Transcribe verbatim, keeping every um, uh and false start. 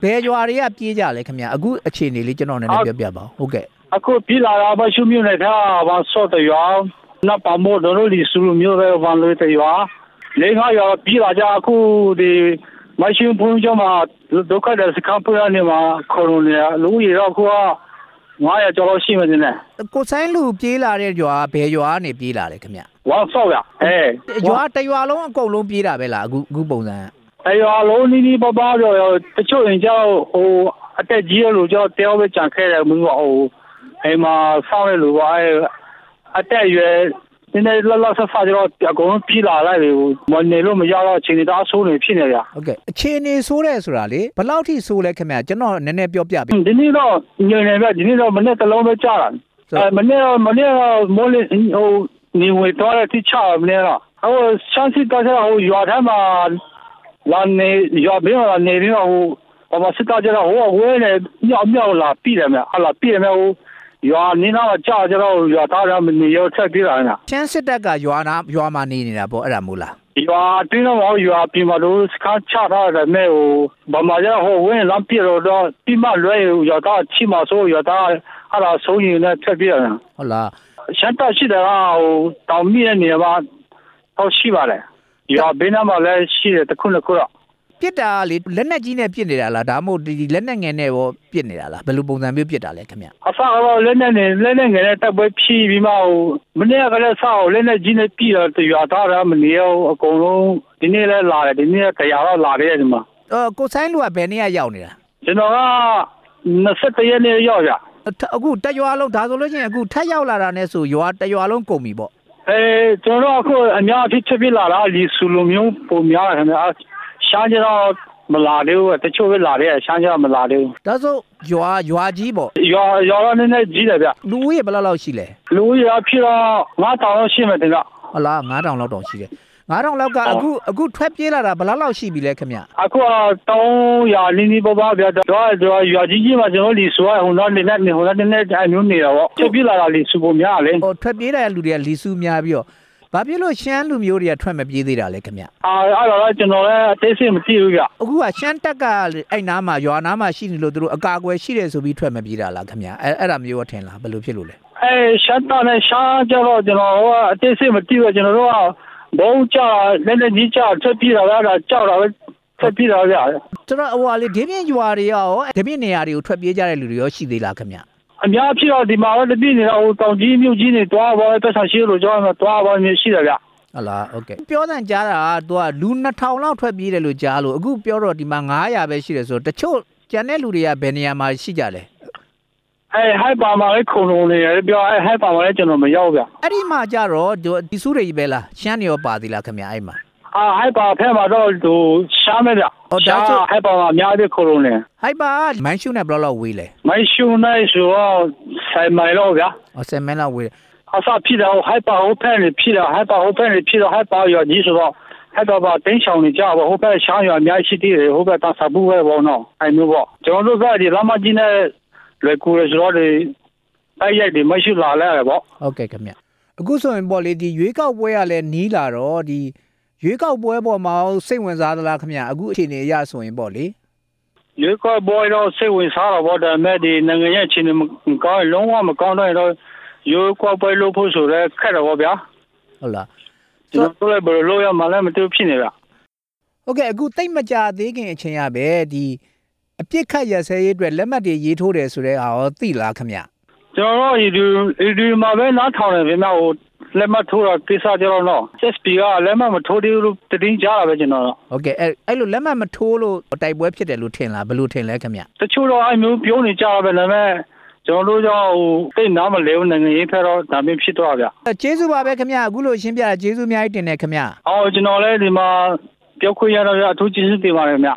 ယ်ရွာတွေကပြေးကြလဲခင်ဗျအခုအခြေအနေလေးကျွန်တော်နည်းနည်းပြောပြပါဟုတ်ကဲ့အခုပြေးလာတာမရှိမျိုးနဲ့ထားဘာစော့တရွာနောက်ပါမို့တို့လိုလီစုလိုမျိုးပဲဘာလို့တရွာလေငါရွာပြေးလာကြအခုဒီမရှိဘုံကျော်မှာဒုက္ခတဲ့စကံပရနေမှာခေါ်နေလူရတော့ခုကငါရကြောလို့ရှိမှတင်တယ်ကိုဆိုင်လူပြေးလာတဲ့ရွာဘယ်ရွာကနေပြေးလာလဲခင်ဗျဝါဆော့ရအဲရွာတရွာလုံးအကုန်လုံးပြေးတာပဲလားအခုအခုပုံစံတရွာလုံးနီးနီးပပပြောတချို့ရင်ကြောက်ဟိုအတက်ကြီးလို့ကြောက်တဲပဲကြံခဲ့တယ်မျိုးဟိုအိမ်မှာဆောင်းရလို့အဲအတက်ရွယ်ဒီနေ့လောက်လောက်ဆက်ဖာကြတော့အကုန်ပြေးလာလိုက်တယ်မနေလို့မရတော့အချိန်သားဆိုးနေဖြစ်နေကြဟုတ်ကဲ့အခြေအနေဆိုးတယ်ဆိုတာလေဘယ်လောက်ထိဆိုးလဲခင်ဗျကျွန်တော်နည်းနည်းပြောပြပေးဒီနေ့တော့ညနေပဲဒီနေ့တော့မနေ့တစ်လုံးပဲကြာတာအဲမနေ့မနေ့မိုးလေးဟိုနေဝေတော့တိချမနေ့တော့ဟိုရှမ်းစစ်တော့ဟိုရွာထဲမှာလာနေရွာဘေးမှာနေပြီးတော့ဟိုဘာစစ်တော့ကျတော့ဟိုဝဲနေမြောက်မြောက်လာပြည်တယ်မြဟာလာပြည်တယ်မြဟိုရွာနေတော့ကြာကြတော့ရွာသားရမနေရဆက်ပြေးလာနေတာချမ်းစစ်တပ်ကရွာနာရွာမှာနေနေတာပေါ့အဲ့ဒါမို့လားရွာတင်းတော့ရွာပြင်မှာလို့စကားချထားတယ်မဲ့ဟိုဘာမှရဟိုဝင်းလမ်းပြေတော့ပြီးမှလွဲရွာသားချိမဆိုရွာသားဟာလာဆုံးရင်လည်းဆက်ပြေးလာဟုတ်လားရှမ်းတပ်ရှိတယ်ကဟိုတောင်မြင့်နေမှာတော့ရှိပါလေရွာဘေးနားမှာလည်းရှိတယ်တခုနှစ်ခုတော့ပြစ်တာလေလက်နဲ့ကြီးနဲ့ပြစ်နေတာလားဒါမှမဟုတ်ဒီလက်နဲ့ငယ်နဲ့ရောပြစ်နေတာလားဘယ်လိုပုံစံမျိုးပြစ်တာလဲခင်ဗျအဆောက်လက်နဲ့လက်နဲ့ငယ်နဲ့တက်ပွဲဖြီးပြီးမှဟိုမနေ့ကလည်းဆောက်လက်နဲ့ကြီးနဲ့ပြီးတော့ရွာသားရမနေအောင်အကုန်လုံးဒီနေ့လည်းလာတယ်ဒီနေ့တရားတော့လာတယ်ဒီမှာအော်ကိုဆိုင်လူကဘယ်နေ့ရောက်နေတာကျွန်တော်ကနှစ်ဆက်တရက်နေ့ရောက်ရအခုတရွာလုံးဒါဆိုလို့ချင်းအခုထက်ရောက်လာတာနဲ့ဆိုရွာတရွာလုံးကုန်ပြီပေါ့အဲကျွန်တော်အခုအများအဖြစ်ဖြစ်ပြလာတာလီဆူလိုမျိုးပုံများတယ်ခင်ဗျာရှားကြတော့မလာသေးဘူးတချို့ပဲလာတယ်ရှားကြတော့မလာသေးဘူးဒါဆိုရွာရွာကြီးပေါ့ရွာရွာတော့နည်းနည်းကြီးတယ်ဗျလူဦးရေဘယ်လောက်လောက်ရှိလဲလူဦးရေဖြစ်တော့ငါးထောင်လောက်ရှိမယ်တင်ကဟုတ်လားငါးထောင်လောက်တောင်ရှိတယ်ငါးထောင်လောက်ကအခုအခုထွက်ပြေးလာတာဘယ်လောက်လောက်ရှိပြီလဲခင်ဗျအခုတော့သုံးရာလင်းဒီပေါ်ပါဗျတော့တော့ရွာကြီးကြီးမှာကျွန်တော်လီဆိုဟိုတော့နေနေဟိုတော့နေအမျိုးနေတော့ထွက်ပြေးလာတာလီစုပုံများလေဟိုထွက်ပြေးတဲ့လူတွေကလီစုများပြီးတော့ဘာဖြစ်လို့ရှမ်းလူမျိုးတွေကထွက်မပြေးသေးတာလဲခင်ဗျအာအဲ့တော့ကျွန်တော်လည်းအသေးစိတ်မသိဘူးဗျအခုကရှမ်းတက်ကအဲ့နားမှာရွာနားမှာရှိနေလို့တို့အကာအကွယ်ရှိတယ်ဆိုပြီးထွက်မပြေးတာလားခင်ဗျအဲ့အဲ့ဒါမျိုးထင်လားဘယ်လိုဖြစ်လို့လဲအဲရှမ်းတက်နဲ့ရှားကြတော့ကျွန်တော်အသေးစိတ်မသိဘူးကျွန်တော်တို့ကဘုံကြလည်းလည်းကြီးကြထွက်ပြေးတာကကြောက်တာပဲထွက်ပြေးတာဗျကျွန်တော်ဟိုလေဒီပြင်းရွာတွေရောဒီပြင်းနေရာတွေကိုထွက်ပြေးကြတဲ့လူတွေရောရှိသေးလားခင်ဗျအများဖြစ်တော့ဒီမှာတော့တပြည့်နေတော့ဟိုတောင်ကြီးမြို့ကြီးနေတွားပါပဲပတ်ဆောင်ရှိလို့ကြောင်းတော့တွားပါမျိုးရှိတယ်ဗျဟုတ်လားโอเคပြောတဲ့ကြားတာကသူကလူနှစ်ထောင်လောက်ထွက်ပြေးတယ်လို့ကြားလို့အခုပြောတော့ဒီမှာငါးရာပဲရှိတယ်ဆိုတော့တချို့ကျန်တဲ့လူတွေကဘယ်နေရာမှာရှိကြလဲအဲဟိုက်ပါမှာလည်းခုံလုံးနေတယ်ပြောအဲဟိုက်ပါမှာလည်းကျွန်တော်မရောက်ဗျအဲ့ဒီမှာကြတော့ဒီစုတွေကြီးပဲလားရှမ်းနေရောပါသေးလားခင်ဗျအဲ့မှာအာဟိုက်ပါဖဲမှာတော့သူရှားမယ်ဗျဟုတ်ဒါဆိုဟိုက်ပါမှာအများကြီးခုံလုံးနေဟိုက်ပါမိုင်းရှုနဲ့ဘယ်လောက်ဝေးလဲမိုင်းရှုနဲ့ဆိုတော့ဆိုင်မိုင်လောက်ဗျအော်ဆိုင်မိုင်လောက်ဝေးအစားဖြစ်တော့ဟိုက်ပါဟိုဖဲနေဖြစ်တော့ဟိုက်ပါဟိုဖဲနေဖြစ်တော့ဟိုက်ပါရောကြီးဆိုတော့ဟိုက်ပါပါတင်းချောင်းနေကြပါဟိုဖဲရှားရောအများကြီးရှိသေးတယ်ဟိုဖဲတဆာဘူးပဲဘောနော်အဲ့မျိုးပေါ့ကျွန်တော်တို့ကဒီလမ်းမကြီးနဲ့လွယ်ကူရဆိုတော့ဒီအဲ့ရိုက်ဒီမရှိလာလဲပေါ့ဟုတ်ကဲ့ခင်ဗျအခုဆိုရင်ပေါ့လေဒီရွေးကောက်ပွဲကလည်းနီးလာတော့ဒီရွေးကောက်ပွဲပေါ်မှာစိတ်ဝင်စားသလားခင်ဗျအခုအခြေအနေအရဆိုရင်ပေါ့လေရွေးကောက်ပွဲတော့စိတ်ဝင်စားတော့ဗောဒါမဲ့ဒီနိုင်ငံရဲ့အခြေအနေမကောင်းလုံးဝမကောင်းတော့တော့ရွေးကောက်ပွဲလို့ဖို့ဆိုရဲခက်တော့ဗောဗျာဟုတ်လားကျွန်တော်လည်းဘယ်လိုရမှလည်းမသိဖြစ်နေဗျဟုတ်ကဲ့အခုတိတ်မကြသေးခင်အချိန်ရပဲဒီအပြစ်ခတ်ရဆဲရေးအတွက်လက်မှတ်တွေရေးထိုးတယ်ဆိုတဲ့ဟာရောသိလားခင်ဗျကျွန်တော်တို့ဒီဒီမှာပဲနားထောင်နေပြီမြောက်ဟိုလက်မှတ်ထိုးတော့ကိစ္စကြတော့နော် S P ကလက်မှတ်မထိုးသေးဘူးလို့တင်းကြတာပဲကျွန်တော်တို့ဟုတ်ကဲ့အဲ့အဲ့လိုလက်မှတ်မထိုးလို့တိုက်ပွဲဖြစ်တယ်လို့ထင်လားဘယ်လိုထင်လဲခင်ဗျတချို့တော့အဲ့မျိုးပြောနေကြတာပဲဒါပေမဲ့ကျွန်တော်တို့ကြောင့်ဟိုတိတ်နားမလဲဘူးနိုင်ငံရေးဖက်တော့ဒါမျိုးဖြစ်တော့ဗျကျေးဇူးပါပဲခင်ဗျအခုလိုရှင်းပြတာကျေးဇူးအများကြီးတင်တယ်ခင်ဗျအော်ကျွန်တော်လည်းဒီမှာပြောခွင့်ရတော့အထူးကျေးဇူးတင်ပါတယ်ခင်ဗျ